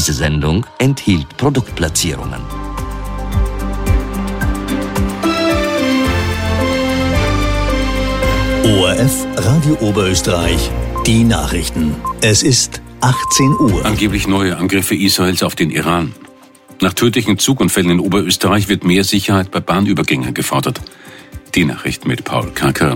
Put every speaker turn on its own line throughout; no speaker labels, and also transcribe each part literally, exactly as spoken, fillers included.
Diese Sendung enthielt Produktplatzierungen.
O R F Radio Oberösterreich, die Nachrichten. Es ist achtzehn Uhr.
Angeblich neue Angriffe Israels auf den Iran. Nach tödlichen Zugunfällen in Oberösterreich wird mehr Sicherheit bei Bahnübergängen gefordert. Die Nachrichten mit Paul Kacker.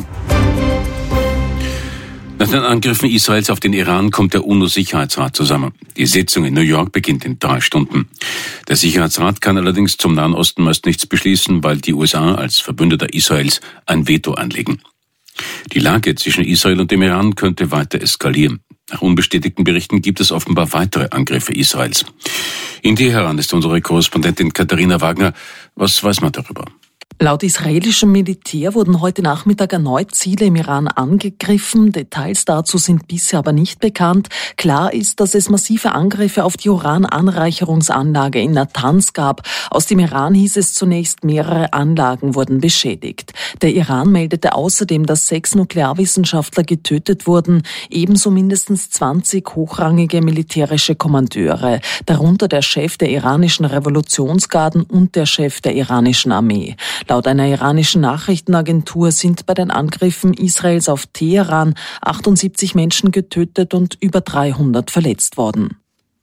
Nach den Angriffen Israels auf den Iran kommt der UNO-Sicherheitsrat zusammen. Die Sitzung in New York beginnt in drei Stunden. Der Sicherheitsrat kann allerdings zum Nahen Osten meist nichts beschließen, weil die U S A als Verbündeter Israels ein Veto anlegen. Die Lage zwischen Israel und dem Iran könnte weiter eskalieren. Nach unbestätigten Berichten gibt es offenbar weitere Angriffe Israels. In Teheran ist unsere Korrespondentin Katharina Wagner. Was weiß man darüber?
Laut israelischem Militär wurden heute Nachmittag erneut Ziele im Iran angegriffen. Details dazu sind bisher aber nicht bekannt. Klar ist, dass es massive Angriffe auf die Urananreicherungsanlage in Natanz gab. Aus dem Iran hieß es zunächst, mehrere Anlagen wurden beschädigt. Der Iran meldete außerdem, dass sechs Nuklearwissenschaftler getötet wurden, ebenso mindestens zwanzig hochrangige militärische Kommandeure, darunter der Chef der iranischen Revolutionsgarden und der Chef der iranischen Armee. Laut einer iranischen Nachrichtenagentur sind bei den Angriffen Israels auf Teheran achtundsiebzig Menschen getötet und über dreihundert verletzt worden.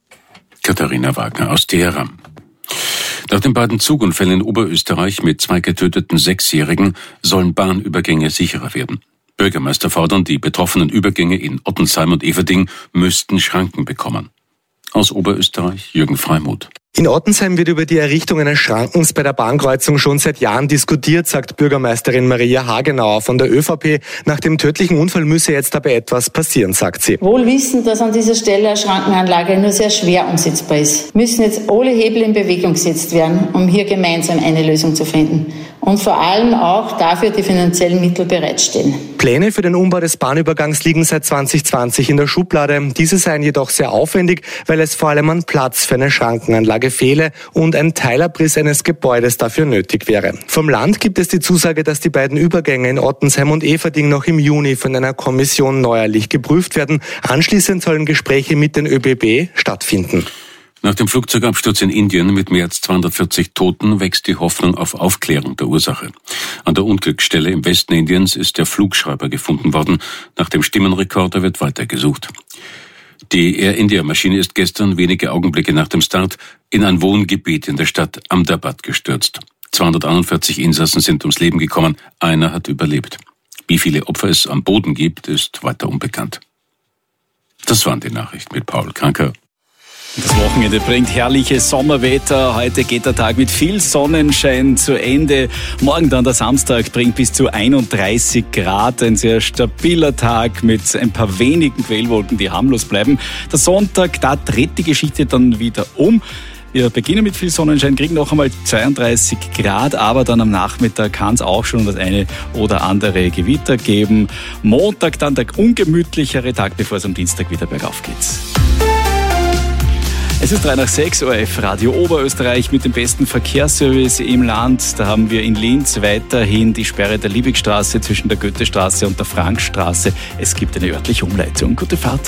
Katharina Wagner aus Teheran. Nach den beiden Zugunfällen in Oberösterreich mit zwei getöteten Sechsjährigen sollen Bahnübergänge sicherer werden. Bürgermeister fordern, die betroffenen Übergänge in Ottensheim und Everding müssten Schranken bekommen. Aus Oberösterreich Jürgen Freimuth.
In Ottensheim wird über die Errichtung eines Schrankens bei der Bahnkreuzung schon seit Jahren diskutiert, sagt Bürgermeisterin Maria Hagenauer von der ÖVP. Nach dem tödlichen Unfall müsse jetzt aber etwas passieren, sagt sie.
Wohl wissend, dass an dieser Stelle eine Schrankenanlage nur sehr schwer umsetzbar ist, müssen jetzt alle Hebel in Bewegung gesetzt werden, um hier gemeinsam eine Lösung zu finden. Und vor allem auch dafür die finanziellen Mittel bereitstellen.
Pläne für den Umbau des Bahnübergangs liegen seit zwanzig zwanzig in der Schublade. Diese seien jedoch sehr aufwendig, weil es vor allem an Platz für eine Schrankenanlage fehle und ein Teilabriss eines Gebäudes dafür nötig wäre. Vom Land gibt es die Zusage, dass die beiden Übergänge in Ottensheim und Everding noch im Juni von einer Kommission neuerlich geprüft werden. Anschließend sollen Gespräche mit den ÖBB stattfinden.
Nach dem Flugzeugabsturz in Indien mit mehr als zweihundertvierzig Toten wächst die Hoffnung auf Aufklärung der Ursache. An der Unglücksstelle im Westen Indiens ist der Flugschreiber gefunden worden. Nach dem Stimmenrekorder wird weitergesucht. Die Air India-Maschine ist gestern, wenige Augenblicke nach dem Start, in ein Wohngebiet in der Stadt Ahmedabad gestürzt. zweihunderteinundvierzig Insassen sind ums Leben gekommen, einer hat überlebt. Wie viele Opfer es am Boden gibt, ist weiter unbekannt. Das waren die Nachrichten mit Paul Kacker.
Das Wochenende bringt herrliches Sommerwetter. Heute geht der Tag mit viel Sonnenschein zu Ende. Morgen dann der Samstag bringt bis zu einunddreißig Grad. Ein sehr stabiler Tag mit ein paar wenigen Quellwolken, die harmlos bleiben. Der Sonntag, da dreht die Geschichte dann wieder um. Wir beginnen mit viel Sonnenschein, kriegen noch einmal zweiunddreißig Grad, aber dann am Nachmittag kann es auch schon das eine oder andere Gewitter geben. Montag dann der ungemütlichere Tag, bevor es am Dienstag wieder bergauf geht. Es ist drei nach sechs, O R F Radio Oberösterreich mit dem besten Verkehrsservice im Land. Da haben wir in Linz weiterhin die Sperre der Liebigstraße zwischen der Goethestraße und der Frankstraße. Es gibt eine örtliche Umleitung. Gute Fahrt.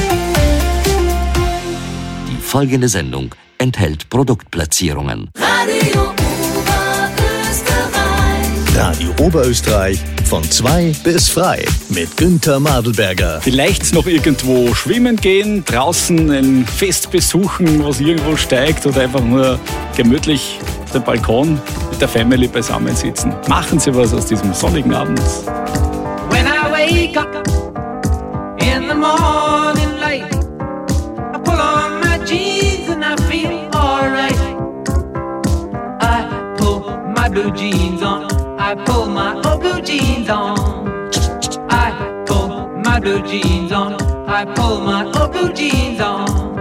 Die folgende Sendung enthält Produktplatzierungen.
Radio Oberösterreich. Radio Oberösterreich von zwei bis frei mit Günther Madelberger.
Vielleicht noch irgendwo schwimmen gehen, draußen ein Fest besuchen, was irgendwo steigt, oder einfach nur gemütlich auf dem Balkon mit der Family beisammen sitzen. Machen Sie was aus diesem sonnigen Abend.
When I wake up in the morning light, I pull on my jeans and I feel alright. I pull my blue jeans on, I pull my old blue jeans on. I pull my blue jeans on, I pull my old blue jeans on.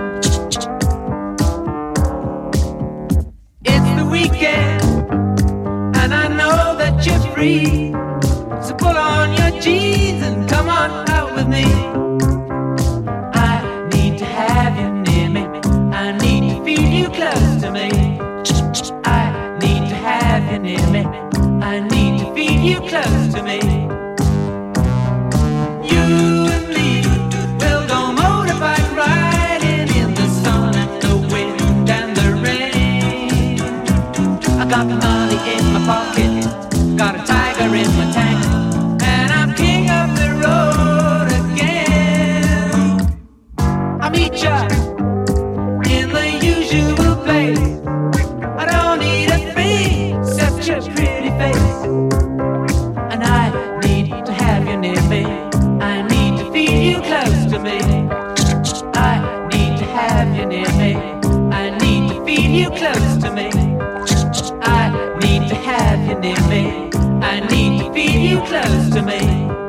It's the weekend and I know that you're free, so pull on your jeans and come on out with me. I need to have you near me, I need to feel you close to me. I need to have you near me, I need to feel you close to me. You and me, we'll go motorbike riding in the sun and the wind. pocket, got a tiger in my tank, and I'm king of the road again. I meet ya in the usual place. I don't need a thing except your pretty face, and I need to have you near me. I need to feel you close to me. I need to have you near me. I need to feel you close to me. I need to have you near me. I need to feel you close to me.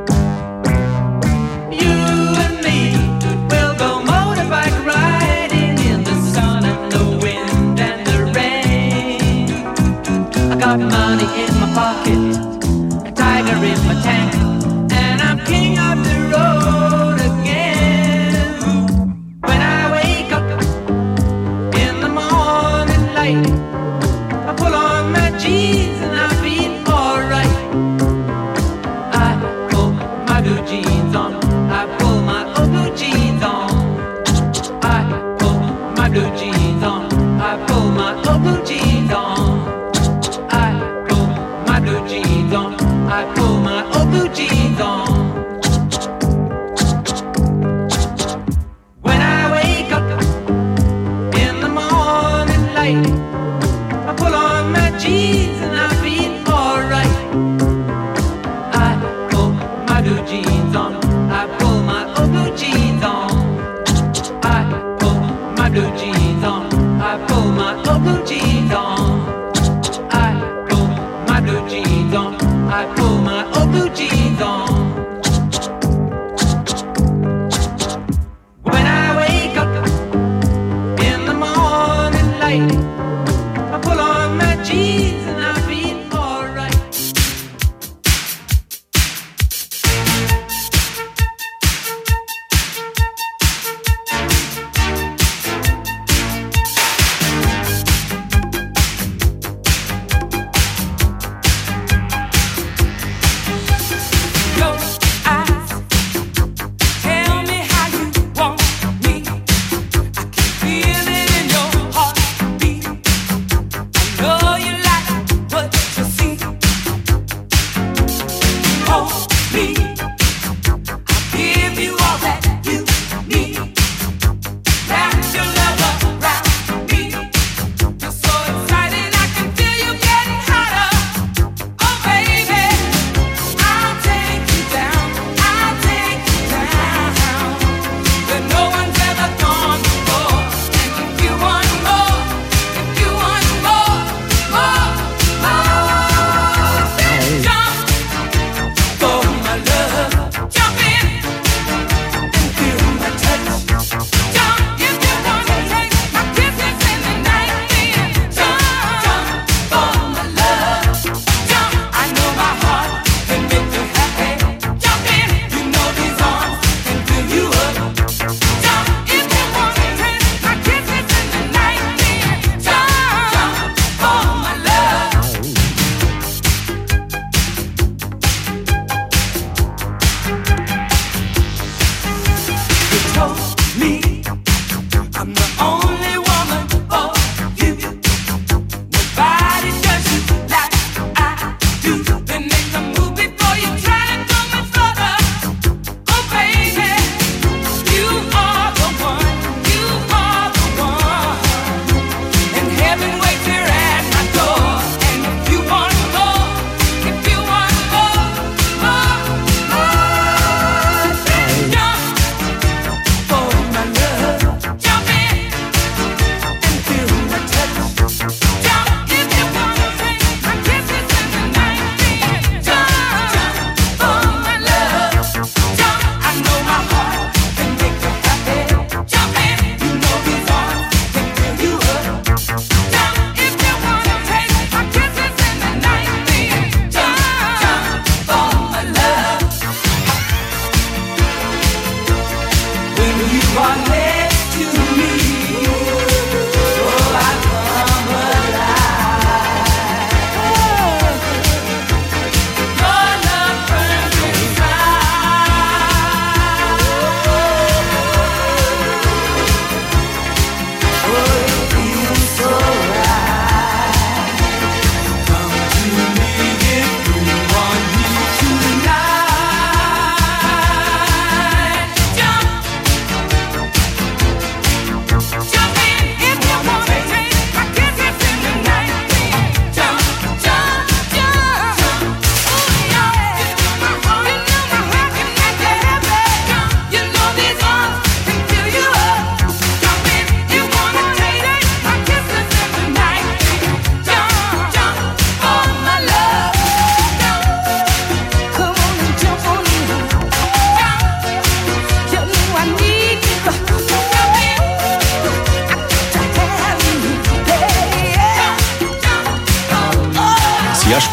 You and me will go motorbike riding in the sun and the wind and the rain. I got money in my pocket, a tiger in my tank, and I'm king of the road again. When I wake up in the morning light, I pull on my jeans and I feel alright. I pull my blue jeans on, I pull my old blue jeans on. I pull my blue jeans on, I pull my old blue jeans on. I pull my blue jeans on, I pull my old blue jeans on. When I wake up in the morning light, I pull on my jeans and I feel alright. I pull my blue jeans on, I pull my old blue jeans on. I pull my blue jeans on, I pull my old blue jeans on. I pull my blue jeans on, I pull my old blue jeans on. When I wake up in the morning light, I pull on my jeans and I feel alright. Your eyes tell me how you want me. I can feel it in your heartbeat. I know you like what you see. Hold me, I'll give you all that you need. Wrap your love around me. You're so excited, I can feel you getting hotter. Oh baby, I'll take you down, I'll take you down where no one's ever gone before. And if you want more, if you want more, more, more, then jump for my love. Jump in and feel my touch. Jump if you want to take my kisses in the night. Then jump, jump for my love. Jump, I know my heart can make you happy. Jump in, you know these arms can fill you up. Jump if you want to take my kisses in the night. Then jump, jump for my love. You told me I'm the only woman for you. Nobody does you like I do. Then make a move before you try to go much further. Oh baby, you are the one, you are the one. And heaven waits here at my door. And if you want more, if you want more, more, more, then jump for my love. Jump in and feel my touch. Jump if you want to take my kisses in the night. Then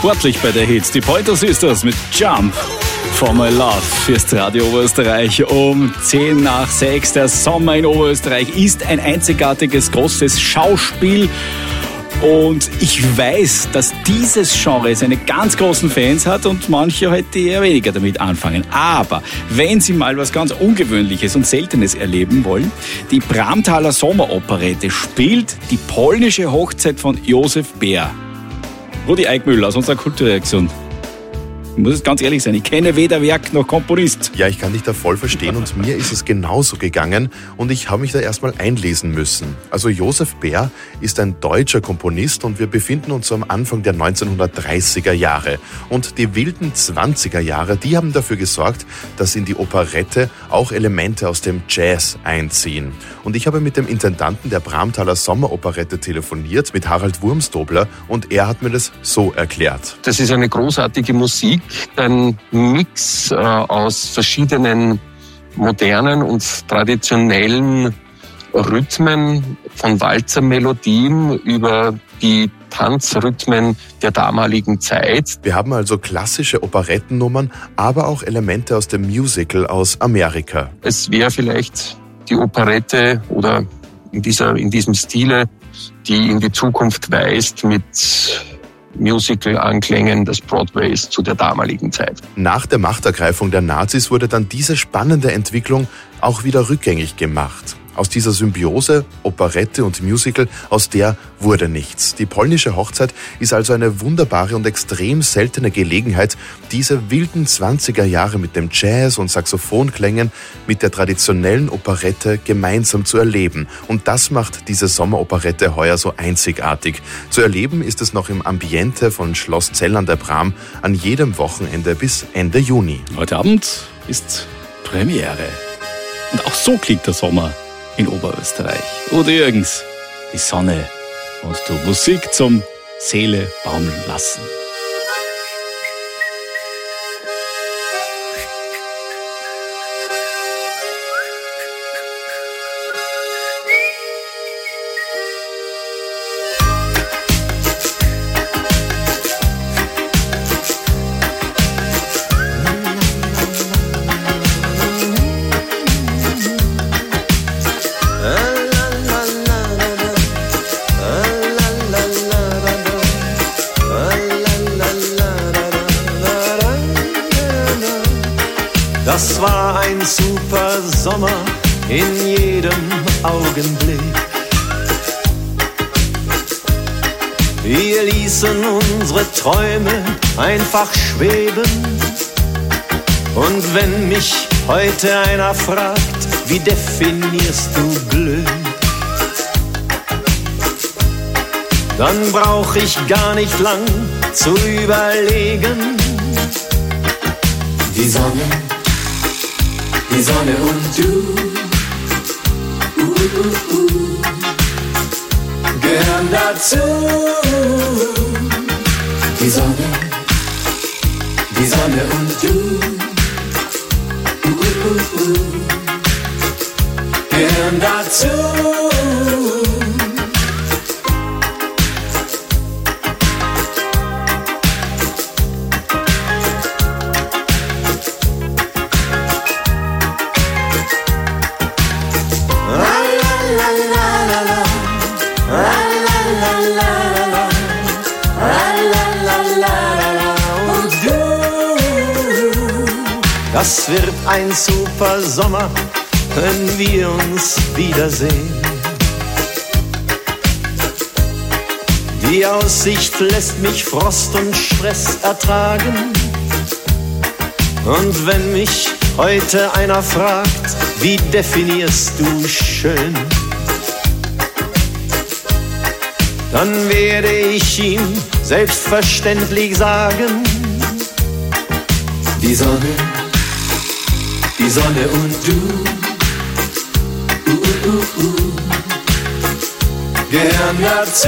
Sportlich bei der Hits. Die Pointer Sisters mit Jump for My Love fürs Radio Oberösterreich um zehn nach sechs. Der Sommer in Oberösterreich ist ein einzigartiges, großes Schauspiel. Und ich weiß, dass dieses Genre seine ganz großen Fans hat und manche heute eher weniger damit anfangen. Aber wenn Sie mal was ganz Ungewöhnliches und Seltenes erleben wollen, die Bramtaler Sommeroperette spielt die polnische Hochzeit von Josef Bär. Rudi Eickmüller aus unserer Kulturreaktion. Ich muss es ganz ehrlich sein, ich kenne weder Werk noch Komponist.
Ja, ich kann dich da voll verstehen und mir ist es genauso gegangen und ich habe mich da erstmal einlesen müssen. Also Josef Bär ist ein deutscher Komponist und wir befinden uns so am Anfang der neunzehnhundertdreißiger Jahre. Und die wilden zwanziger Jahre, die haben dafür gesorgt, dass in die Operette auch Elemente aus dem Jazz einziehen. Und ich habe mit dem Intendanten der Bramtaler Sommeroperette telefoniert, mit Harald Wurmstobler, und er hat mir das so erklärt.
Das ist eine großartige Musik. Ein Mix äh, aus verschiedenen modernen und traditionellen Rhythmen, von Walzermelodien über die Tanzrhythmen der damaligen Zeit.
Wir haben also klassische Operettennummern, aber auch Elemente aus dem Musical aus Amerika.
Es wäre vielleicht die Operette oder in, dieser, in diesem Stile, die in die Zukunft weist mit Musical-Anklängen des Broadways zu der damaligen Zeit.
Nach der Machtergreifung der Nazis wurde dann diese spannende Entwicklung auch wieder rückgängig gemacht. Aus dieser Symbiose, Operette und Musical, aus der wurde nichts. Die polnische Hochzeit ist also eine wunderbare und extrem seltene Gelegenheit, diese wilden zwanziger Jahre mit dem Jazz und Saxophonklängen, mit der traditionellen Operette gemeinsam zu erleben. Und das macht diese Sommeroperette heuer so einzigartig. Zu erleben ist es noch im Ambiente von Schloss Zell an der Bram an jedem Wochenende bis Ende Juni.
Heute Abend ist Premiere. Und auch so klingt der Sommer in Oberösterreich. Rudi Jürgens, die Sonne und du, Musik zum Seele baumeln lassen.
Das war ein super Sommer in jedem Augenblick. Wir ließen unsere Träume einfach schweben. Und wenn mich heute einer fragt, wie definierst du Glück? Dann brauch ich gar nicht lang zu überlegen. Die Sonne, die Sonne und du, uh, uh, uh, gehören dazu. Die Sonne, die Sonne und du, uh, uh, uh, gehören dazu. Das wird ein super Sommer, wenn wir uns wiedersehen. Die Aussicht lässt mich Frost und Stress ertragen. Und wenn mich heute einer fragt, wie definierst du schön? Dann werde ich ihm selbstverständlich sagen, die Sonne, die Sonne und du, uh, uh, uh, uh, gehören dazu.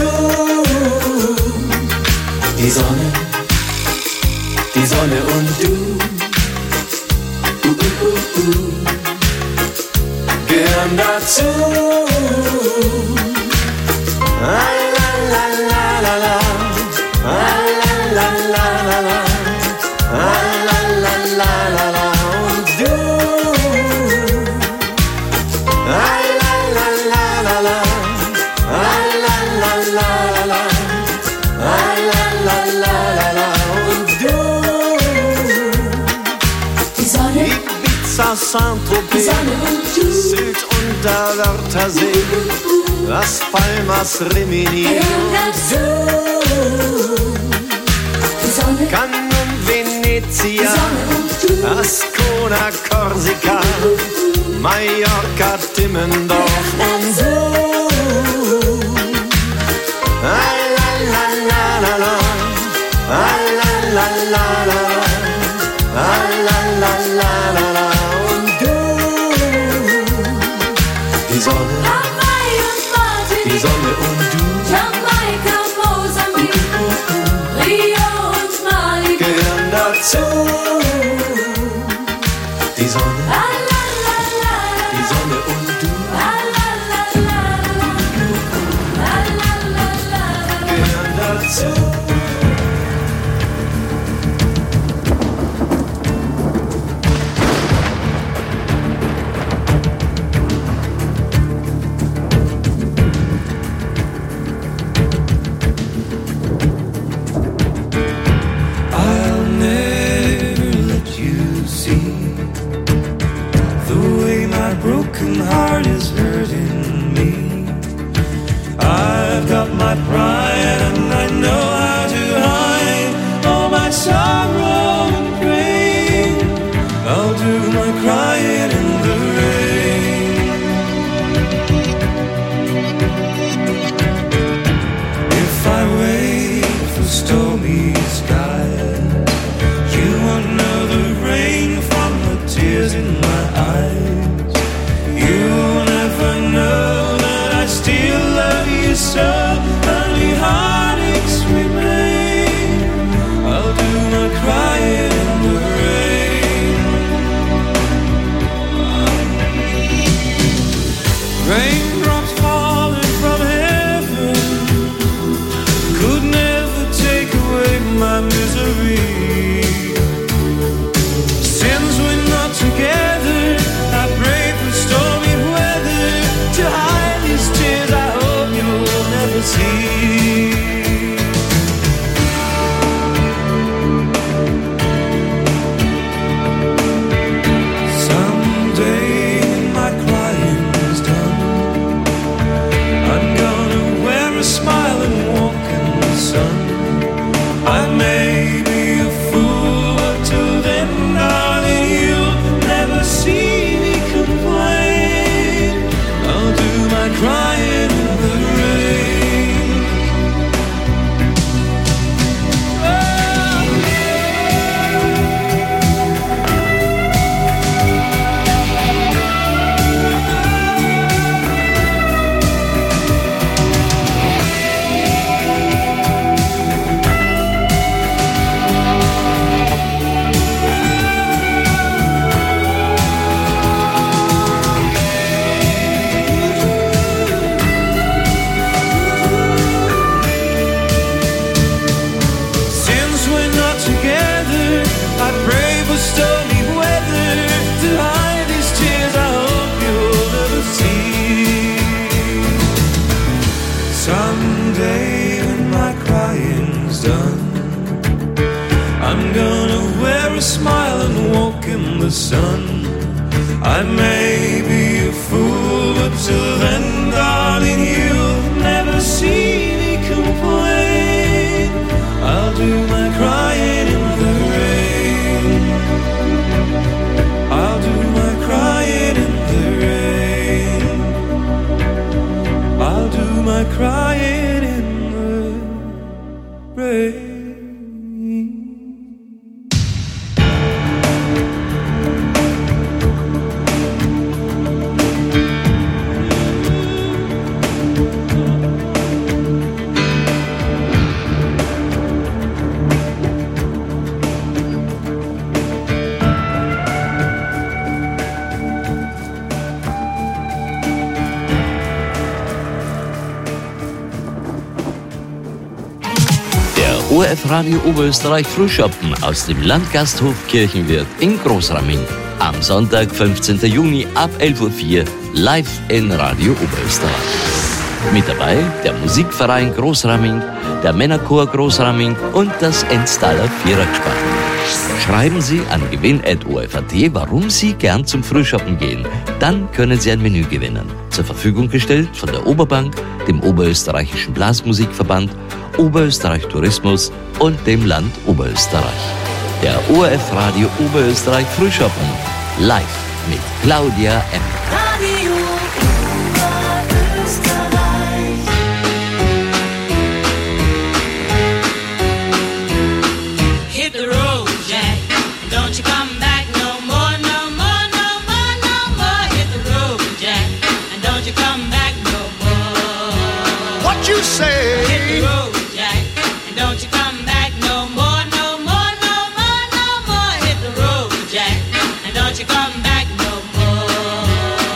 Die Sonne, die Sonne und du, uh, uh, uh, uh, gehören dazu. La la la la la, la la la la. Saint-Tropez, Sylt und der Wörthersee, Las Palmas, Rimini und Cannes, Venezia, Ascona, Korsika, Mallorca, Timmendorf und so. Ah, la, la, la, la, la. Ah, la, la, la, la, la. Ah, la, la, la, la, la. Und du, die Sonne, die Sonne und du,
Jamaika, Mosambik, Rio und Mali
gehören dazu. Die Sonne, die Sonne und du, gehören dazu.
Broken heart is hurting me. I've got my pride and I know how to hide all my sorrow and pain. I'll do my crying in the rain. If I wait for stormy skies, you won't know the rain from the tears in my eyes. You'll never know that I still love you so. Only heartaches remain. I'll do my crying in the rain. Raindrops falling from heaven could never take away my misery. Since we're not together, I pray for stormy weather to hide these tears I hope you'll never see. Someday when my crying is done, I'm gonna wear a smile and walk in the sun. I may be a fool, but till then, darling, you'll never see me complain. I'll do my crying in the rain. Oh. Since we're not together, I pray for stormy weather to hide these tears I hope you'll never see. Someday when my crying's done, I'm gonna wear a smile and walk in the sun. I may be a fool, but till then, darling, you'll never see me complain. I'll do my crying in the rain. I'll do my crying in the rain. I'll do my crying in the rain.
O R F-Radio Oberösterreich Frühschoppen aus dem Landgasthof Kirchenwirt in Großramming. Am Sonntag, fünfzehnten Juni ab elf Uhr vier live in Radio Oberösterreich. Mit dabei der Musikverein Großramming, der Männerchor Großraming und das Enstaler Vierergespann. Schreiben Sie an gewinn at o f punkt a t, warum Sie gern zum Frühschoppen gehen. Dann können Sie ein Menü gewinnen. Zur Verfügung gestellt von der Oberbank, dem Oberösterreichischen Blasmusikverband, Oberösterreich Tourismus und dem Land Oberösterreich. Der O R F Radio Oberösterreich Frühschoppen. Live mit Claudia M.
Radio Oberösterreich.
Hit the road, Jack. Don't you come back no more, no more, no more, no more. Hit the road, Jack. And don't you come back no more.
What you say?
Hit the road, Jack. And don't you come back no more, no more, no more, no more. Hit the road, Jack. And don't you come back no more.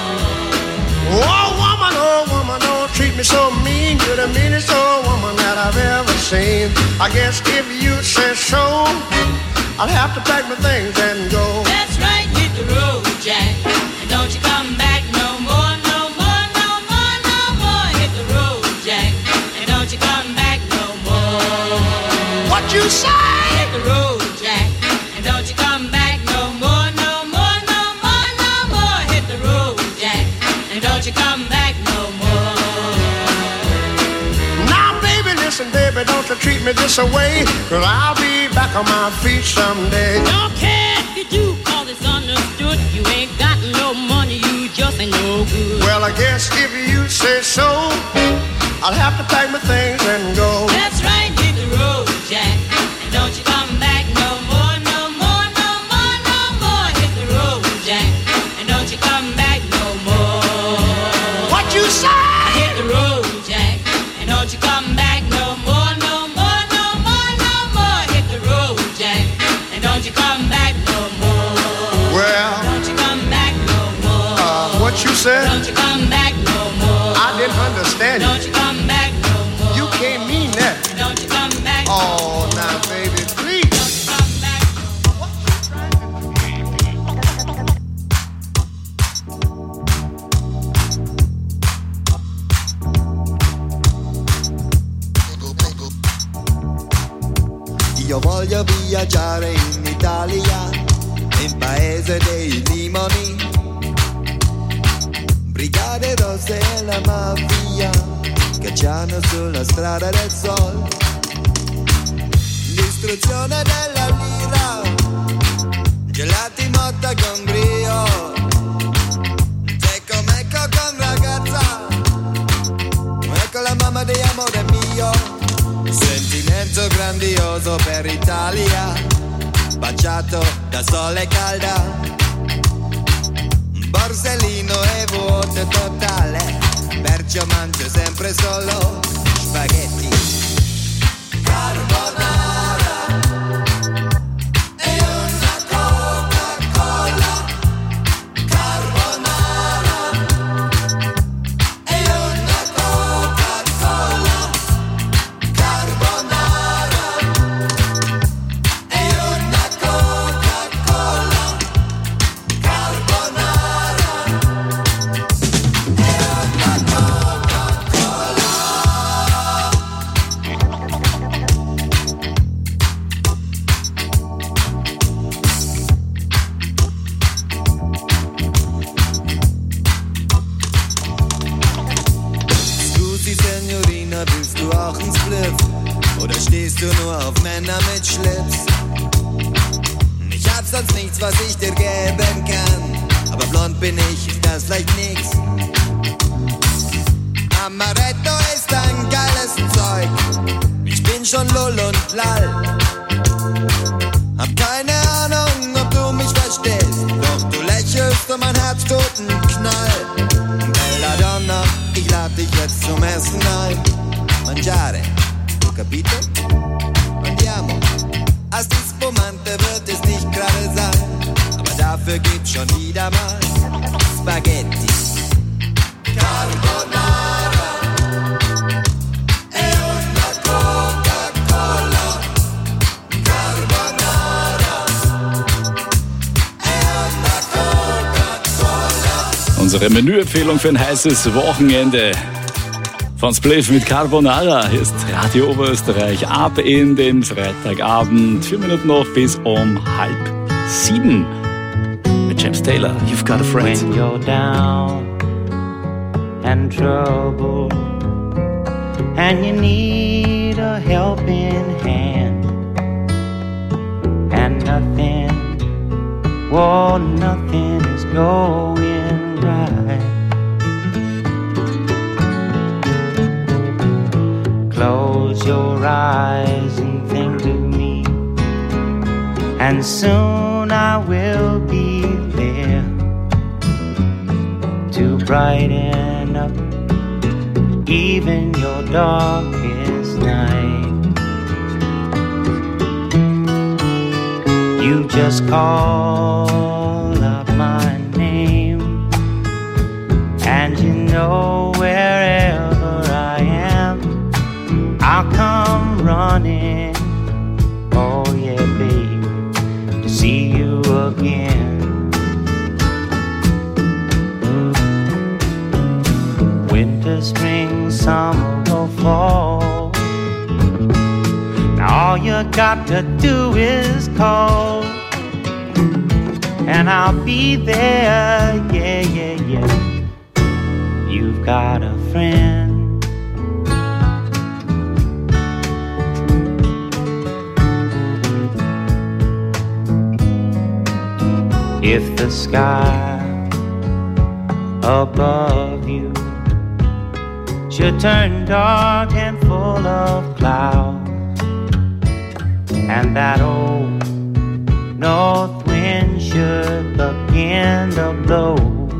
Oh woman, oh woman, don't treat me so mean. You're the meanest old woman that I've ever seen. I guess if you say so, I'll have to pack my things and go.
That's right, hit the road, Jack. And don't you come back no more, no more, no more, no more. Hit the road, Jack. And don't you come back no more.
What you say?
Hit the road, Jack. And don't you come back no more, no more, no more, no more. Hit the road, Jack. And don't you come back no more.
Now baby, listen baby, don't you treat me this away, 'cause I'll be back on my feet someday.
Don't care if you do, cause it's understood. You ain't got no money, you just ain't no good.
Well, I guess if you say so, I'll have to pack my things and go.
That's right, hit the road, Jack. And don't you come back no more, no more, no more, no more. Hit the road, Jack. And don't you come back no more.
What you say?
Hit the road, Jack. And don't you come back no more, no more, no more, no more. Hit the road, Jack. And don't you come back no more.
Well,
Don't you come back no more.
uh, what you said?
Don't you come back no more.
I didn't understand
Don't
you.
you come back no more.
You can't mean that.
Don't you come back no more.
Oh, now baby, please.
Don't you come back no more.
Io voglio viaggiare in Italia, in paese dei limoni, brigate rosse e la mafia, cacciano sulla strada del sol, l'istruzione della lira, gelati motta con brio, secco mecco con ragazza, ecco la mamma di amore mio. Sentimento grandioso per Italia, baciato da sole calda, borsellino e vuoto totale, perciò mangio sempre solo spaghetti. Carbonara e una Coca-Cola, carbonara e una Coca-Cola. Oder stehst du nur auf Männer mit Schlips? Ich hab sonst nichts, was ich dir geben kann, aber blond bin ich, ist das vielleicht nix. Amaretto ist ein geiles Zeug, ich bin schon lull und lall. Hab keine Ahnung, ob du mich verstehst, doch du lächelst und mein Herz tut einen Knall. Belladonna, ich lad dich jetzt zum Essen ein. Mangiare, tu capito? Andiamo, a sti spumante wird es nicht gerade sein, aber dafür gibt's schon wieder mal Spaghetti. Carbonara e una Coca-Cola. Carbonara e una Coca-Cola.
Unsere Menüempfehlung für ein heißes Wochenende. Von Spliff mit Carbonara ist Radio Oberösterreich ab in den Freitagabend. Vier Minuten noch bis um halb sieben. Mit James Taylor, You've Got a Friend.
When you're down and trouble and you need a helping hand and nothing, well, nothing is going right. Close your eyes and think of me, and soon I will be there to brighten up even your darkest night. You just call out my name, and you know wherever I am, I'll come running, oh yeah, babe, to see you again. Winter, spring, summer, or fall, now all you got to do is call, and I'll be there, yeah, yeah, yeah. You've got a friend. If the sky above you should turn dark and full of clouds, and that old north wind should begin to blow,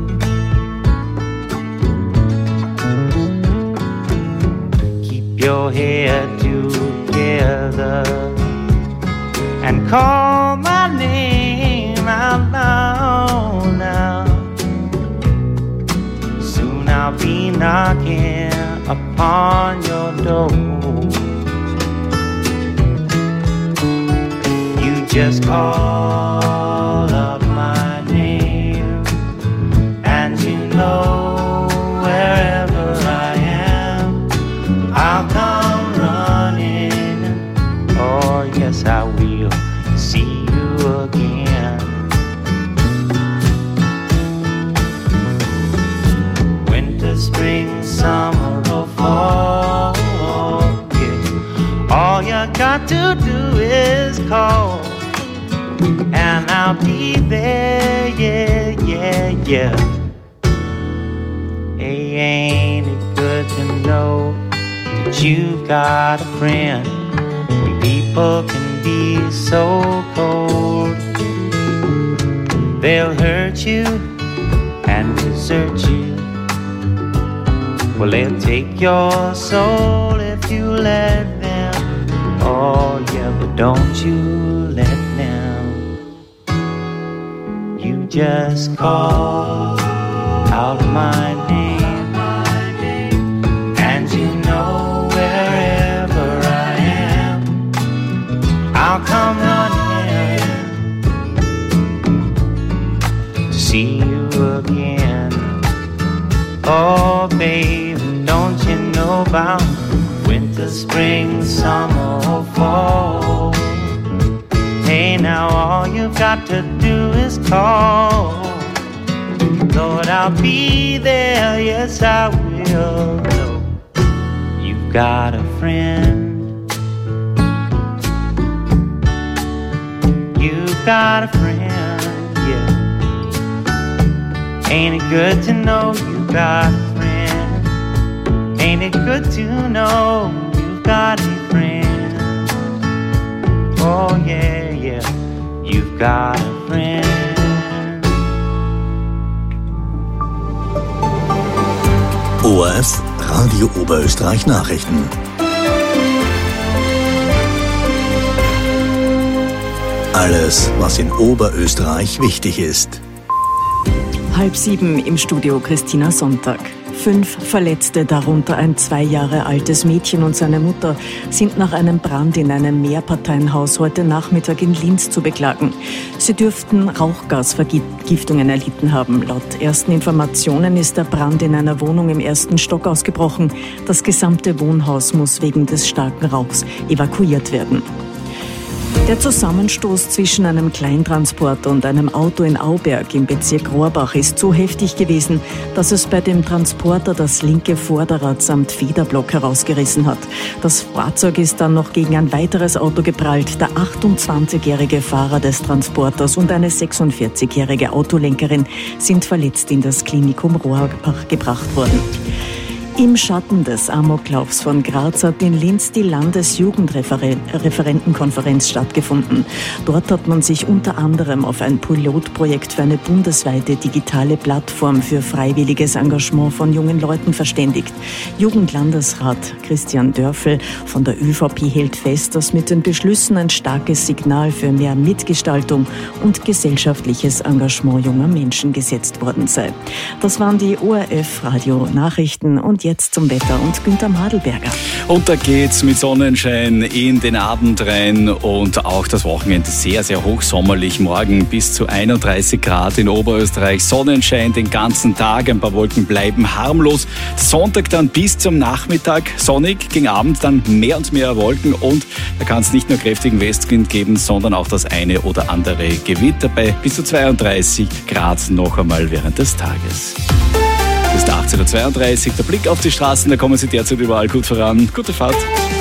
keep your head together and call my name out loud now. Soon I'll be knocking upon your door. You just call up my name, and you know wherever I am, I'll come running. Oh yes, I will see you again. Winter, spring, summer, or fall, yeah. All you got to do is call, and I'll be there, yeah, yeah, yeah. Hey, ain't it good to know that you've got a friend? When people can be so cold, they'll hurt you and desert you. Well, they'll take your soul if you let them. Oh yeah, but don't you let them. You just call out my name, and you know wherever I am, I'll come running to see you again. Oh baby, don't you know about winter, spring, summer, or fall? Hey, now all you've got to do is call. Lord, I'll be there, yes I will. You've got a friend. You've got a friend, yeah. Ain't it good to know you've got a friend? Ain't it good to know you've got a friend? Oh yeah, yeah, you've got a friend.
O R F Radio Oberösterreich Nachrichten. Alles, was in Oberösterreich wichtig ist.
Halb sieben im Studio Christina Sonntag.
Fünf Verletzte, darunter ein zwei Jahre altes Mädchen und seine Mutter, sind nach einem Brand in einem Mehrparteienhaus heute Nachmittag in Linz zu beklagen. Sie dürften Rauchgasvergiftungen erlitten haben. Laut ersten Informationen ist der Brand in einer Wohnung im ersten Stock ausgebrochen. Das gesamte Wohnhaus muss wegen des starken Rauchs evakuiert werden. Der Zusammenstoß zwischen einem Kleintransporter und einem Auto in Auberg im Bezirk Rohrbach ist so heftig gewesen, dass es bei dem Transporter das linke Vorderrad samt Federblock herausgerissen hat. Das Fahrzeug ist dann noch gegen ein weiteres Auto geprallt. Der achtundzwanzigjährige Fahrer des Transporters und eine sechsundvierzigjährige Autolenkerin sind verletzt in das Klinikum Rohrbach gebracht worden. Im Schatten des Amoklaufs von Graz hat in Linz die Landesjugendreferentenkonferenz stattgefunden. Dort hat man sich unter anderem auf ein Pilotprojekt für eine bundesweite digitale Plattform für freiwilliges Engagement von jungen Leuten verständigt. Jugendlandesrat Christian Dörfel von der ÖVP hält fest, dass mit den Beschlüssen ein starkes Signal für mehr Mitgestaltung und gesellschaftliches Engagement junger Menschen gesetzt worden sei. Das waren die O R F-Radio-Nachrichten und jetzt zum Wetter und Günther Madelberger.
Und da geht's mit Sonnenschein in den Abend rein und auch das Wochenende sehr, sehr hochsommerlich. Morgen bis zu einunddreißig Grad in Oberösterreich. Sonnenschein den ganzen Tag, ein paar Wolken bleiben harmlos. Sonntag dann bis zum Nachmittag sonnig, gegen Abend dann mehr und mehr Wolken und da kann es nicht nur kräftigen Westwind geben, sondern auch das eine oder andere Gewitter bei bis zu zweiunddreißig Grad noch einmal während des Tages. Es ist achtzehn Uhr zweiunddreißig, der Blick auf die Straßen, da kommen Sie derzeit überall gut voran. Gute Fahrt.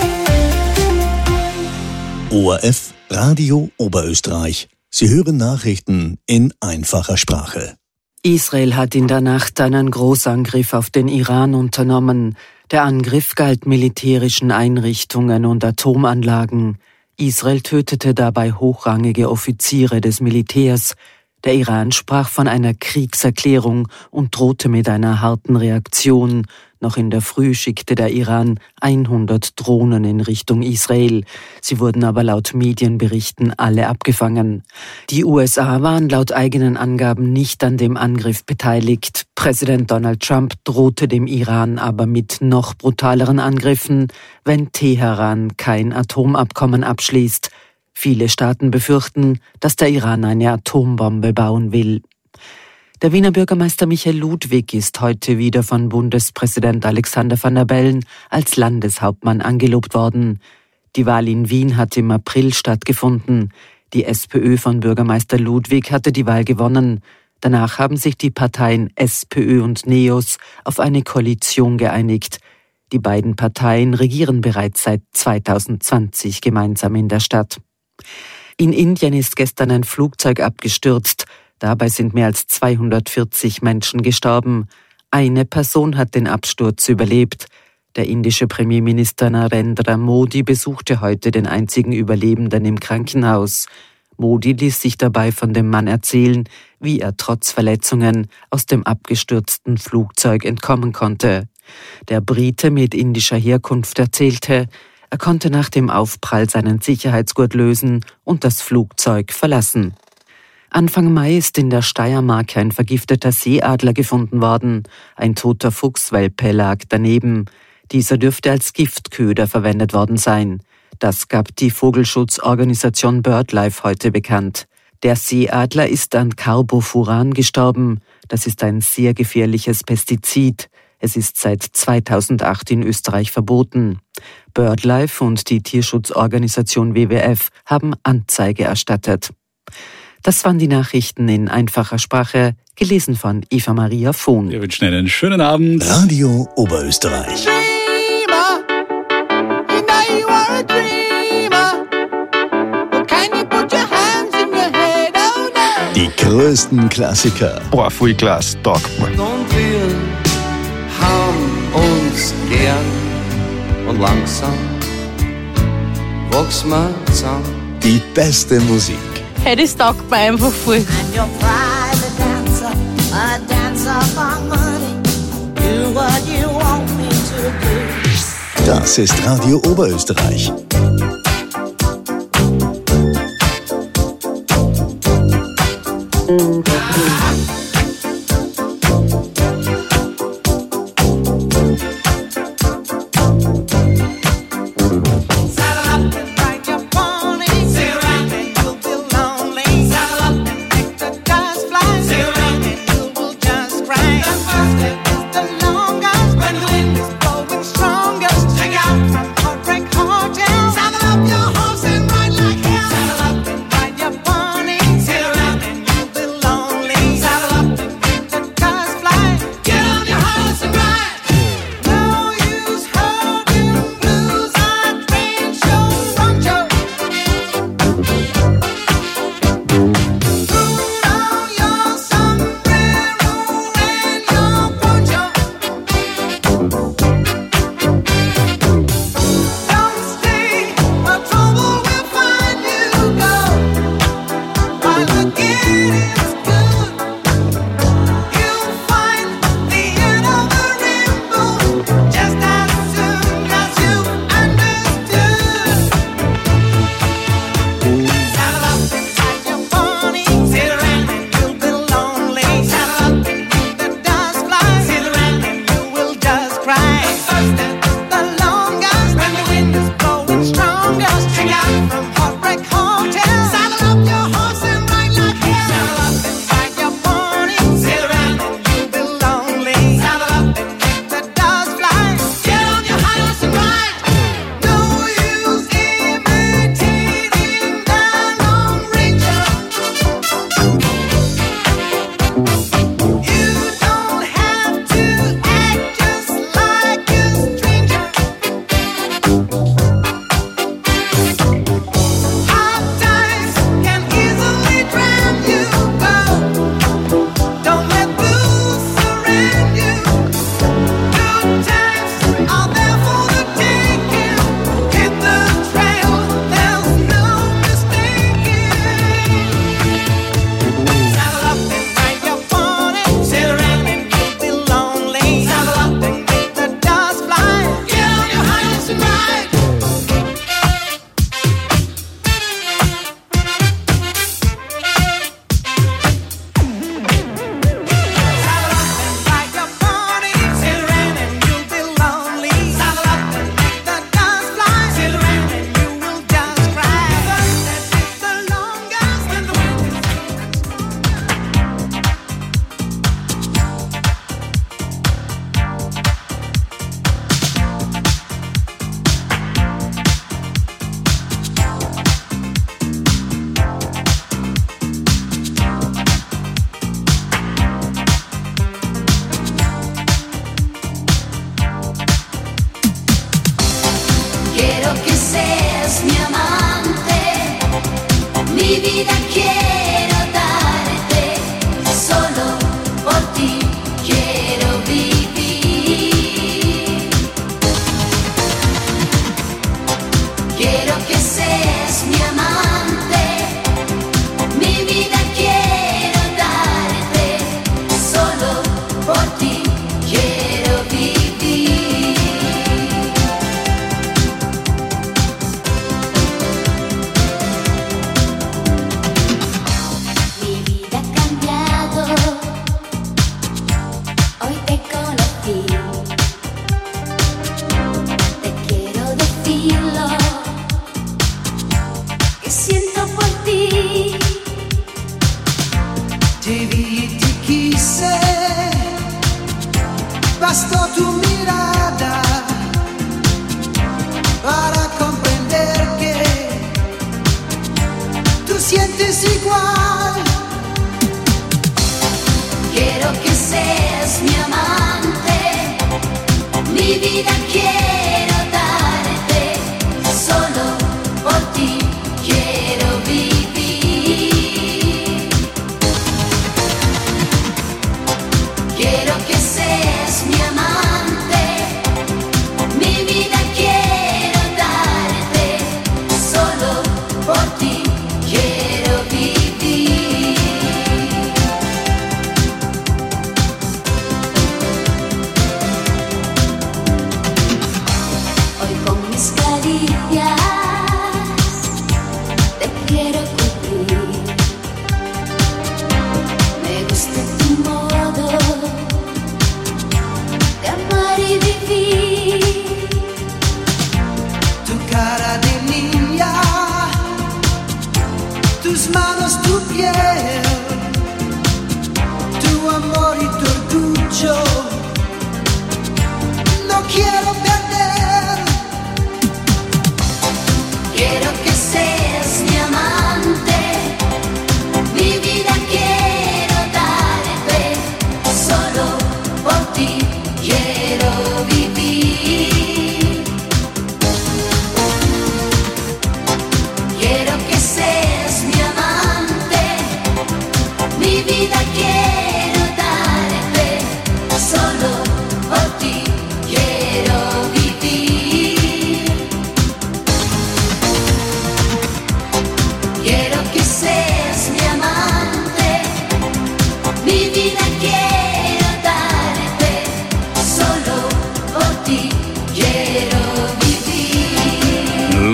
O R F Radio Oberösterreich. Sie hören Nachrichten in einfacher Sprache.
Israel hat in der Nacht einen Großangriff auf den Iran unternommen. Der Angriff galt militärischen Einrichtungen und Atomanlagen. Israel tötete dabei hochrangige Offiziere des Militärs. Der Iran sprach von einer Kriegserklärung und drohte mit einer harten Reaktion. Noch in der Früh schickte der Iran hundert Drohnen in Richtung Israel. Sie wurden aber laut Medienberichten alle abgefangen. Die U S A waren laut eigenen Angaben nicht an dem Angriff beteiligt. Präsident Donald Trump drohte dem Iran aber mit noch brutaleren Angriffen, wenn Teheran kein Atomabkommen abschließt. Viele Staaten befürchten, dass der Iran eine Atombombe bauen will. Der Wiener Bürgermeister Michael Ludwig ist heute wieder von Bundespräsident Alexander Van der Bellen als Landeshauptmann angelobt worden. Die Wahl in Wien hat im April stattgefunden. Die SPÖ von Bürgermeister Ludwig hatte die Wahl gewonnen. Danach haben sich die Parteien SPÖ und NEOS auf eine Koalition geeinigt. Die beiden Parteien regieren bereits seit zweitausendzwanzig gemeinsam in der Stadt. In Indien ist gestern ein Flugzeug abgestürzt. Dabei sind mehr als zweihundertvierzig Menschen gestorben. Eine Person hat den Absturz überlebt. Der indische Premierminister Narendra Modi besuchte heute den einzigen Überlebenden im Krankenhaus. Modi ließ sich dabei von dem Mann erzählen, wie er trotz Verletzungen aus dem abgestürzten Flugzeug entkommen konnte. Der Brite mit indischer Herkunft erzählte, er konnte nach dem Aufprall seinen Sicherheitsgurt lösen und das Flugzeug verlassen. Anfang Mai ist in der Steiermark ein vergifteter Seeadler gefunden worden. Ein toter Fuchswelpe lag daneben. Dieser dürfte als Giftköder verwendet worden sein. Das gab die Vogelschutzorganisation BirdLife heute bekannt. Der Seeadler ist an Carbofuran gestorben. Das ist ein sehr gefährliches Pestizid. Es ist seit zweitausendacht in Österreich verboten. BirdLife und die Tierschutzorganisation W W F haben Anzeige erstattet. Das waren die Nachrichten in einfacher Sprache, gelesen von Eva Maria Vohn.
Wir wünschen einen schönen Abend.
Radio Oberösterreich. Die größten Klassiker.
Boah, voll klasse, taugt mir.
Und wir haben uns gern und langsam wachsen wir zusammen.
Die beste Musik.
Hey, das taugt mir einfach voll.
Das ist Radio Oberösterreich.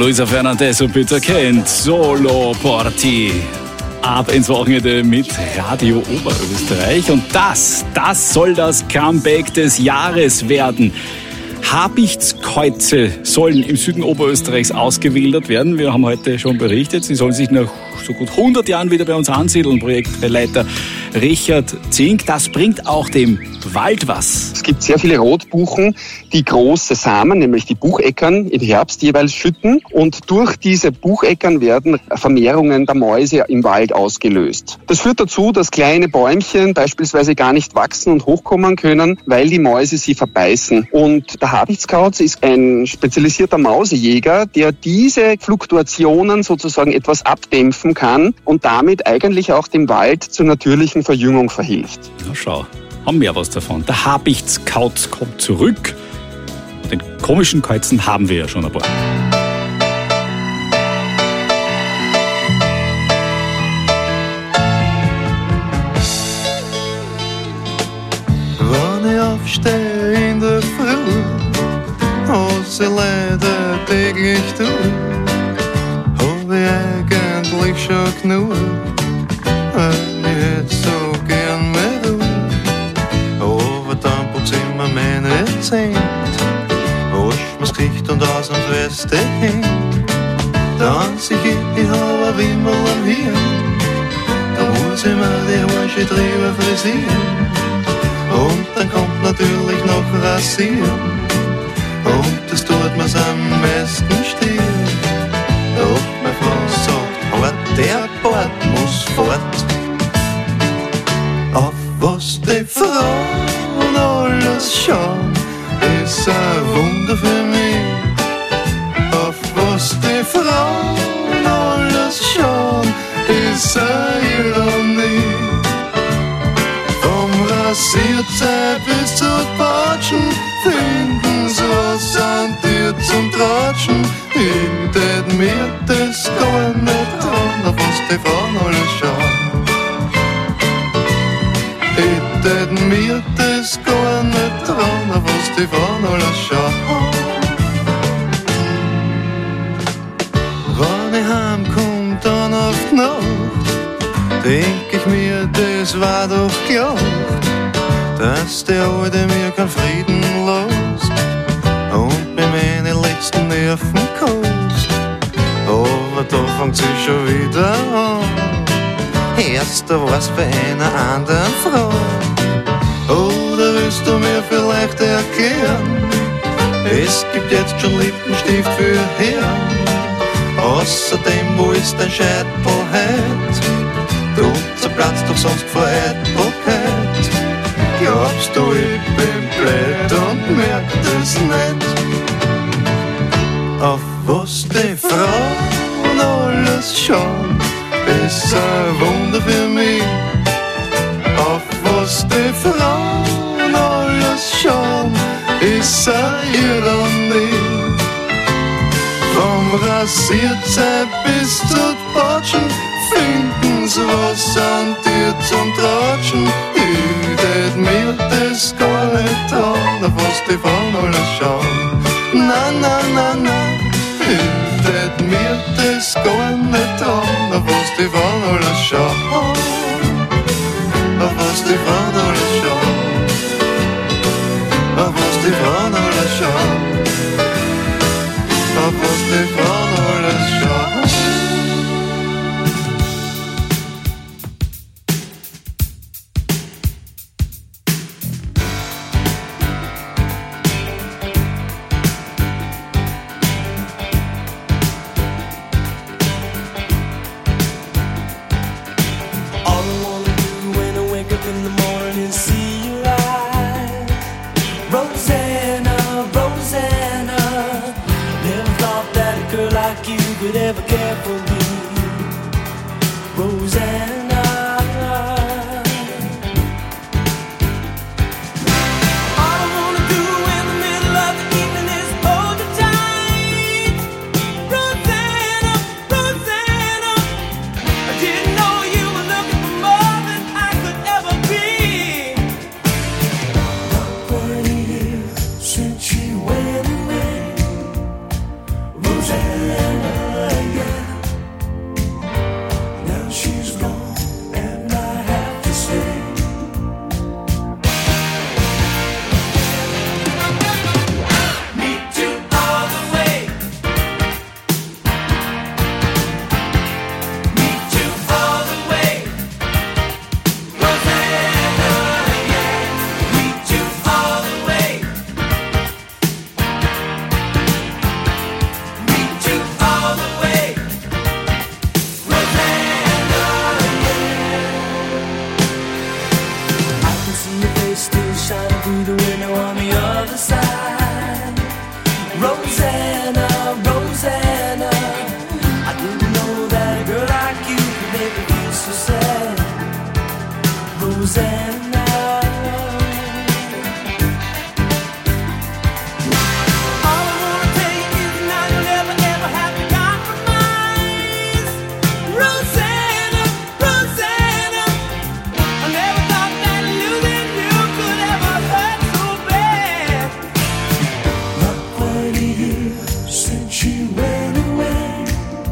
Luisa Fernandez und Peter Kent, Solo Porti. Ab ins Wochenende mit Radio Oberösterreich. Und das, das soll das Comeback des Jahres werden. Habichtskreuze sollen im Süden Oberösterreichs ausgewildert werden. Wir haben heute schon berichtet, sie sollen sich nach so gut hundert Jahren wieder bei uns ansiedeln. Projektleiter Richard Zink. Das bringt auch dem Wald was.
Es gibt sehr viele Rotbuchen, die große Samen, nämlich die Bucheckern, im Herbst jeweils schütten. Und durch diese Bucheckern werden Vermehrungen der Mäuse im Wald ausgelöst. Das führt dazu, dass kleine Bäumchen beispielsweise gar nicht wachsen und hochkommen können, weil die Mäuse sie verbeißen. Und der Habichtskauz ist ein spezialisierter Mausejäger, der diese Fluktuationen sozusagen etwas abdämpfen kann und damit eigentlich auch dem Wald zur natürlichen Verjüngung verhilft.
Na schau, haben wir was davon. Der Habichtskauz kommt zurück. Den komischen Käuzen haben wir ja schon ein paar.
Wenn ich aufstehe in der Früh, was ich leider täglich tue, hab ich eigentlich schon genug, weil ich hätte so gern mehr Ruhe. Aber dann putz ich mir meine Zähne, wasch mir's Gesicht und aus und Weste hin. Dann sieh ich, ich hab ein Wimmel am Hirn, da muss ich mir die Haare schön drüber frisieren. Und dann kommt natürlich noch Rasieren. Und das tut mir's am meisten stieren. Doch meine Frau sagt, aber der Bart muss fort. Auf was die Frauen alles schauen, ist ein Wunder für mich. Auf was die Frauen alles schauen, ist eine Ironie. Vom Rasiertsein bis zu Patschen finden sie was an dir zum Tratschen. Ich tät mir das gar nicht an, auf was die Frauen alles schauen. Ich tät mir das gar nicht an, auf was die Frauen alles schauen. Wenn ich heimkomm dann auf die Nacht, denk ich mir, das war doch gedacht, dass der Alte mir keinen Frieden lässt und mir meine letzten Nerven kostet. Aber da fängt sie schon wieder an. Erst da war's bei einer anderen Frau. Oder willst du mir vielleicht erklären, es gibt jetzt schon Lippenstift für Herren. Außerdem, wo ist dein Scheitel heut? Du zerplatzt doch sonst vor Eitelkeit. Glaubst du, ich bin blöd und merk das nicht? Auf was die Frauen alles schauen, ist ein Wunder für mich. Auf was die Frauen alles schauen, ist eine Ironie. Vom Rasiertsein bis zu Patschen finden sie was an dir zum Tratschen. Ich tät mir das gar nicht an, auf was die Frauen alles schauen. Na, na, na, na. Ich tät mir das gar nicht an, auf was die Frauen alles schauen. Auf was die Frauen alles schauen. Auf was die Frauen alles schauen. Auf was die Frauen alles schauen.
Could ever care for me, Rosanna. All I wanna do in the middle of the evening is hold you tight, Rosanna, Rosanna. I didn't know you were looking for more than I could ever be. Not for a year since she went away, Rosanna. Rosanna. All I wanna tell you is now you'll never, ever have to compromise. Rosanna, Rosanna, I never thought that losing you could ever hurt so bad. Not quite a year since she went away,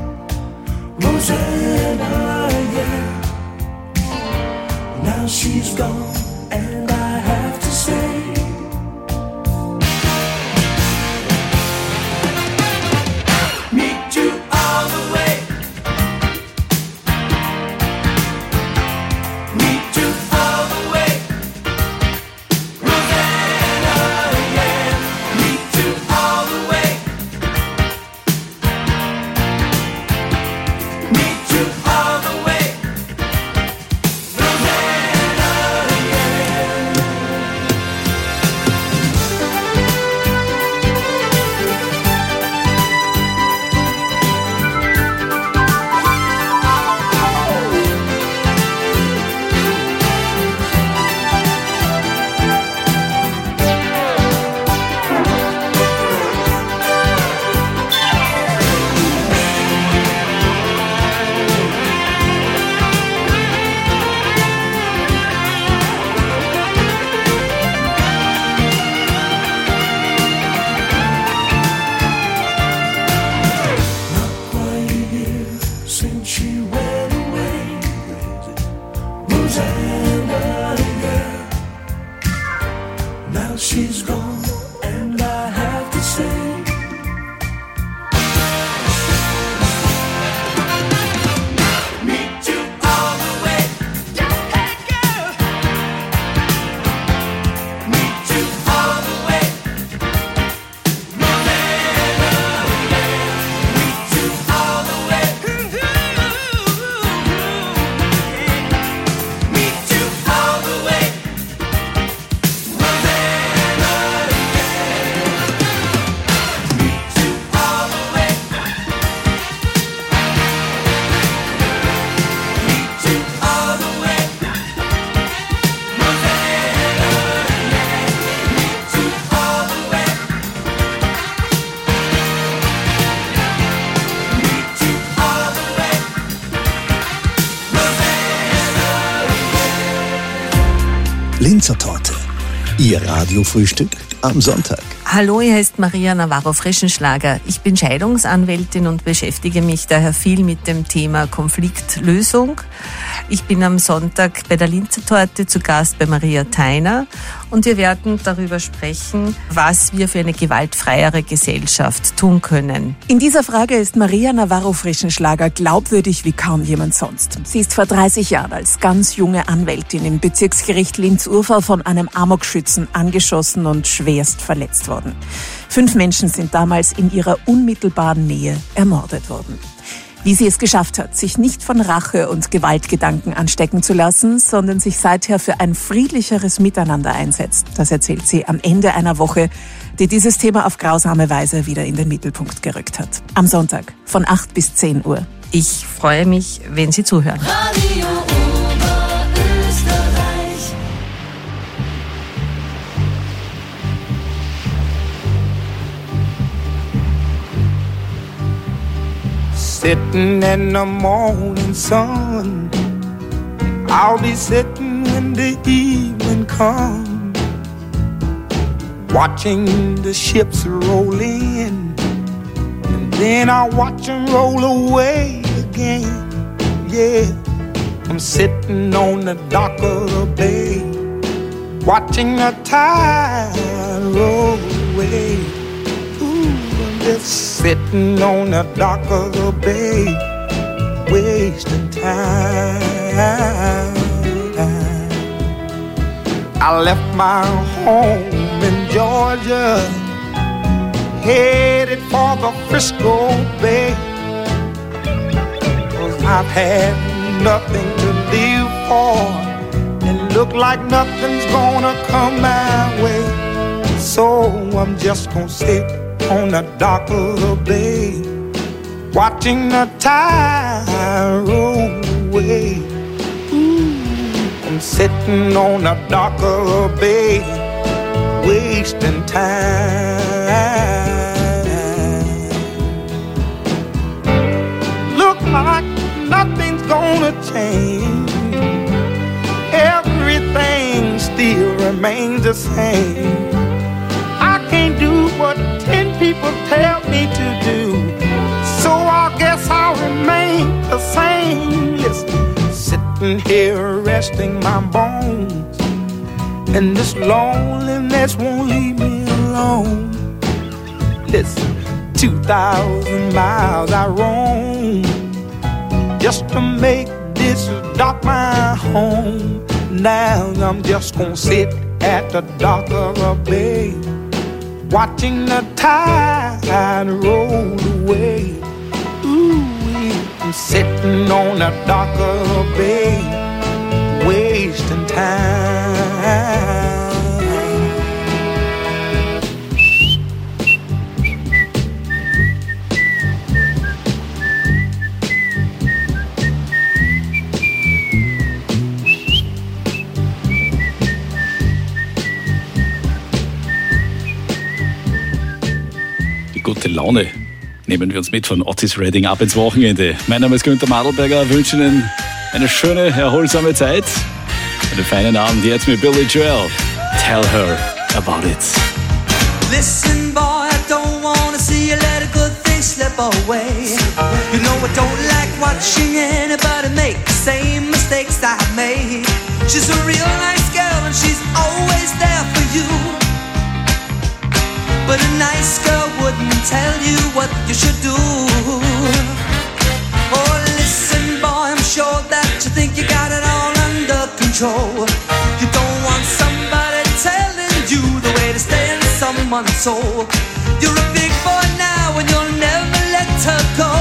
Rosanna, yeah. Now she's gone, and I have to say, meet you all the way. Meet you all the way. Rosanna, yeah. Meet you all the way. Meet you all the way. Since she went away, Rosanna, yeah. Now she's gone, and I have to say, meet you all the way. Hey girl, meet you all the way. Rosanna, yeah. Meet you all the way. Meet you all the way.
Linzer Torte. Ihr Radiofrühstück am Sonntag.
Hallo, hier ist Maria Navarro-Frischenschlager. Ich bin Scheidungsanwältin und beschäftige mich daher viel mit dem Thema Konfliktlösung. Ich bin am Sonntag bei der Linzer Torte zu Gast bei Maria Theiner und wir werden darüber sprechen, was wir für eine gewaltfreiere Gesellschaft tun können.
In dieser Frage ist Maria Navarro-Frischenschlager glaubwürdig wie kaum jemand sonst. Sie ist vor dreißig Jahren als ganz junge Anwältin im Bezirksgericht Linz-Urfahr von einem Amokschützen angeschossen und schwerst verletzt worden. Fünf Menschen sind damals in ihrer unmittelbaren Nähe ermordet worden. Wie sie es geschafft hat, sich nicht von Rache und Gewaltgedanken anstecken zu lassen, sondern sich seither für ein friedlicheres Miteinander einsetzt, das erzählt sie am Ende einer Woche, die dieses Thema auf grausame Weise wieder in den Mittelpunkt gerückt hat. Am Sonntag von acht bis zehn Uhr.
Ich freue mich, wenn Sie zuhören.
Radio Oberösterreich.
Sitting in the morning sun, I'll be sitting when the evening comes, watching the ships roll in, and then I'll watch them roll away again. Yeah, I'm sitting on the dock of the bay, watching the tide roll away. Just sitting on the dock of the bay, wasting time. I left my home in Georgia, headed for the Frisco Bay, 'cause I've had nothing to live for, and look like nothing's gonna come my way. So I'm just gonna sit on the dock of the bay, watching the tide roll away. Ooh, I'm sitting on a dock of a bay, wasting time. Look like nothing's gonna change. Everything still remains the same. I can't do what ten people tell me to do, so I guess I'll remain the same. Listen, sitting here resting my bones, and this loneliness won't leave me alone. Listen, two thousand miles I roam just to make this dock my home. Now I'm just gonna sit at the dock of a bay, watching the tide roll away. Ooh, I'm sitting on the dock of a bay, wasting time.
Gute Laune nehmen wir uns mit von Otis Redding ab ins Wochenende. Mein Name ist Günther Madelberger, wünsche Ihnen eine schöne, erholsame Zeit. Einen feinen Abend jetzt mit Billy Joel. Tell her about it.
Listen, boy, I don't wanna see you let a good thing slip away. You know I don't like watching anybody make the same mistakes I made. She's a real nice girl and she's always there for you, but a nice girl wouldn't tell you what you should do. Oh, listen, boy, I'm sure that you think you got it all under control. You don't want somebody telling you the way to stay in someone's soul. You're a big boy now and you'll never let her go,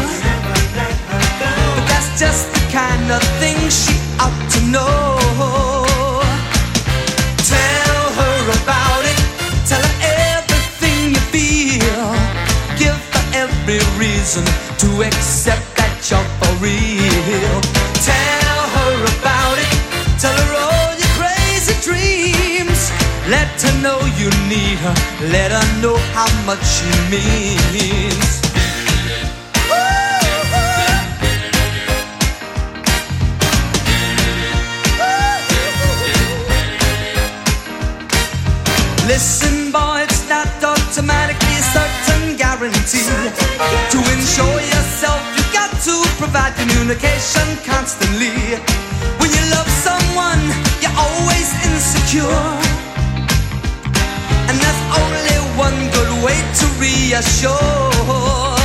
but that's just the kind of thing she ought to know. Tell her about it, tell her everything you feel. Give her every reason to accept that you're for real. Tell her about it, tell her all your crazy dreams. Let her know you need her, let her know how much she means. Listen, boy, it's not automatically a certain guarantee. To ensure yourself, you got to provide communication constantly. When you love someone, you're always insecure, and there's only one good way to reassure.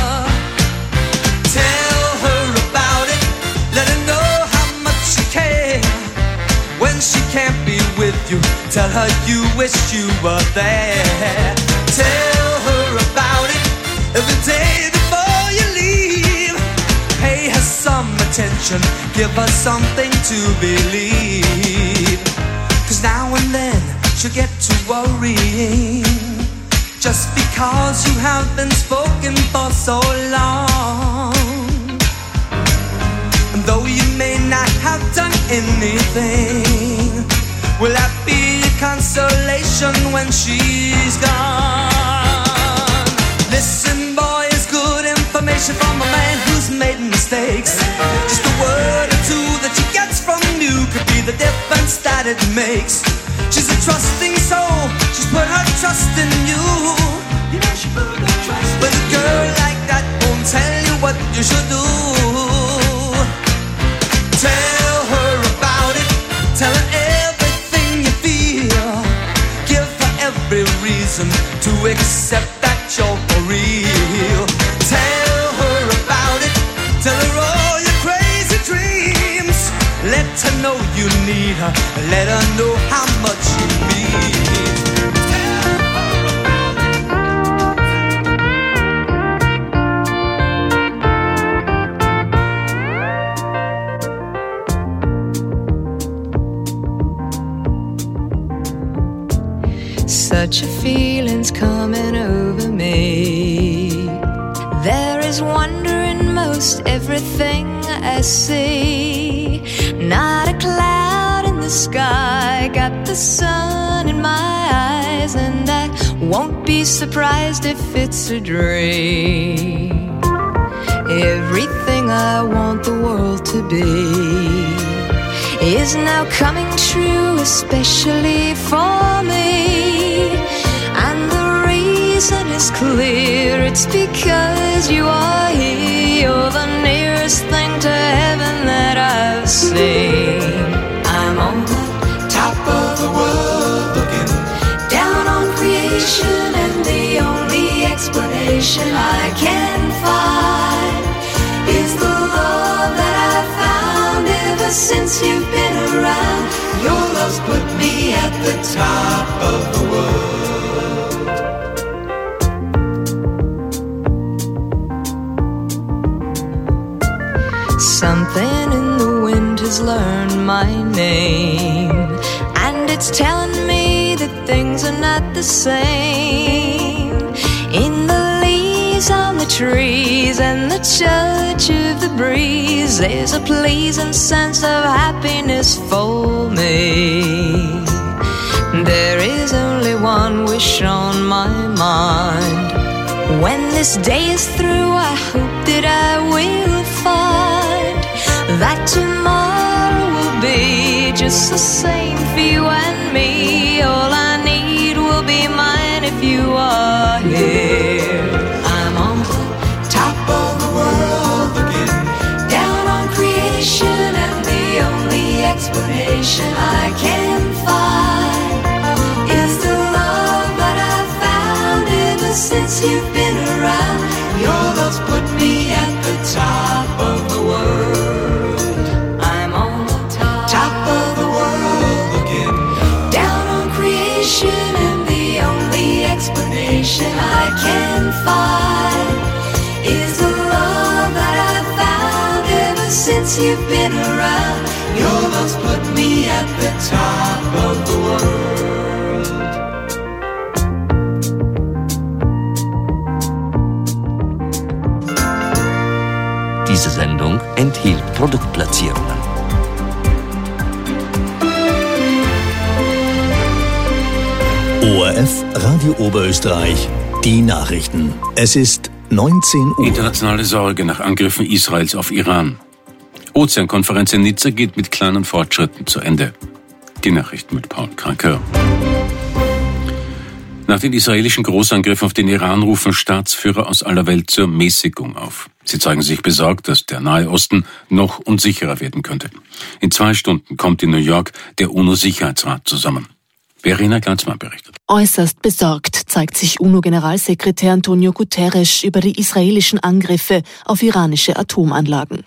Tell her about it, let her know how much you care. When she can't be with you, tell her you wish you were there. Tell her about it every day before you leave. Pay her some attention, give her something to believe. Cause now and then she'll get to worrying, just because you have been spoken for so long. And though you may not have done anything, will that be a consolation when she's gone? Listen, boy, it's good information from a man who's made mistakes. Just a word or two that she gets from you could be the difference that it makes. She's a trusting soul, she's put her trust in you. You know she put her trust in you. But a girl like that won't tell you what you should do. Tell her about it, tell her everything you feel. Give her every reason to accept that you're for real. Tell her about it, tell her all your crazy dreams. Let her know you need her, let her know how much you mean.
Such a feeling's coming over me. There is wonder in most everything I see. Not a cloud in the sky, got the sun in my eyes, and I won't be surprised if it's a dream. Everything I want the world to be is now coming true, especially for me. And the reason is clear, it's because you are here. You're the nearest thing to heaven that I've seen. I'm on the top of the world, looking down on creation, and the only explanation I can find is the love that I've found ever since you've been around. Your love's put me at the top of the world. Something in the wind has learned my name, and it's telling me that things are not the same. In the leaves on the trees and the touch of the breeze, there's a pleasing sense of happiness for me. There is only one wish on my mind. When this day is through, I hope that I will find that tomorrow will be just the same for you and me. All I need will be mine if you are here. I'm on the top of the world, looking down on creation, and the only explanation I can find is the love that I've found ever since you've been around. Your love's put me at the top of the world. I'm on the top, top of the world, looking down on creation, and the only explanation I can find is the love that I've found ever since you've been around. Your love's put me at the top of the world.
Diese Sendung enthielt Produktplatzierungen.
O R F Radio Oberösterreich, die Nachrichten. Es ist neunzehn Uhr.
Internationale Sorge nach Angriffen Israels auf Iran. Ozeankonferenz in Nizza geht mit kleinen Fortschritten zu Ende. Die Nachrichten mit Paul Kranker. Nach den israelischen Großangriffen auf den Iran rufen Staatsführer aus aller Welt zur Mäßigung auf. Sie zeigen sich besorgt, dass der Nahe Osten noch unsicherer werden könnte. In zwei Stunden kommt in New York der UNO-Sicherheitsrat zusammen. Verena Glanzmann berichtet.
Äußerst besorgt zeigt sich UNO-Generalsekretär Antonio Guterres über die israelischen Angriffe auf iranische Atomanlagen.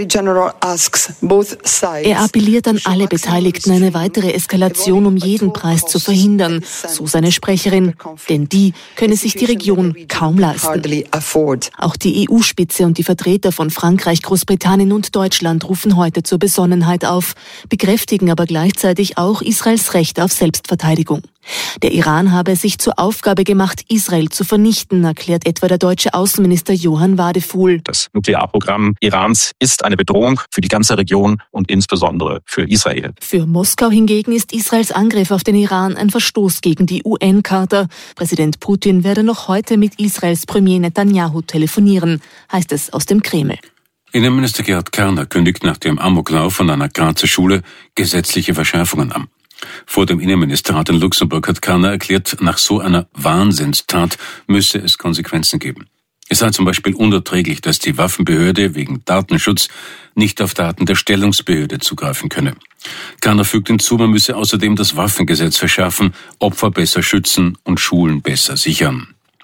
Er appelliert an alle Beteiligten, eine weitere Eskalation um jeden Preis zu verhindern, so seine Sprecherin, denn die könne sich die Region kaum leisten. Auch die E U-Spitze und die Vertreter von Frankreich, Großbritannien und Deutschland rufen heute zur Besonnenheit auf, bekräftigen aber gleichzeitig auch Israels Recht auf Selbstverteidigung. Der Iran habe es sich zur Aufgabe gemacht, Israel zu vernichten, erklärt etwa der deutsche Außenminister Johann Wadefuhl.
Das Nuklearprogramm Irans ist eine Bedrohung für die ganze Region und insbesondere für Israel.
Für Moskau hingegen ist Israels Angriff auf den Iran ein Verstoß gegen die U N-Charta. Präsident Putin werde noch heute mit Israels Premier Netanyahu telefonieren, heißt es aus dem Kreml.
Innenminister Gerhard Karner kündigt nach dem Amoklauf an einer Grazer Schule gesetzliche Verschärfungen an. Vor dem Innenministerrat in Luxemburg hat Karner erklärt, nach so einer Wahnsinnstat müsse es Konsequenzen geben. Es sei zum Beispiel unerträglich, dass die Waffenbehörde wegen Datenschutz nicht auf Daten der Stellungsbehörde zugreifen könne. Karner fügt hinzu, man müsse außerdem das Waffengesetz verschärfen, Opfer besser schützen und Schulen besser sichern.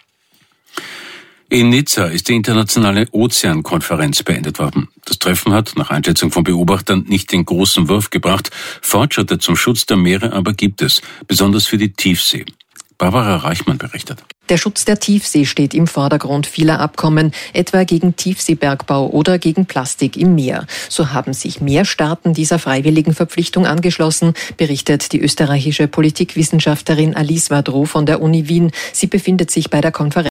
In Nizza ist die internationale Ozeankonferenz beendet worden. Das Treffen hat nach Einschätzung von Beobachtern nicht den großen Wurf gebracht. Fortschritte zum Schutz der Meere aber gibt es, besonders für die Tiefsee. Barbara Reichmann berichtet.
Der Schutz der Tiefsee steht im Vordergrund vieler Abkommen, etwa gegen Tiefseebergbau oder gegen Plastik im Meer. So haben sich mehr Staaten dieser freiwilligen Verpflichtung angeschlossen, berichtet die österreichische Politikwissenschaftlerin Alice Wadrow von der Uni Wien. Sie befindet sich bei der Konferenz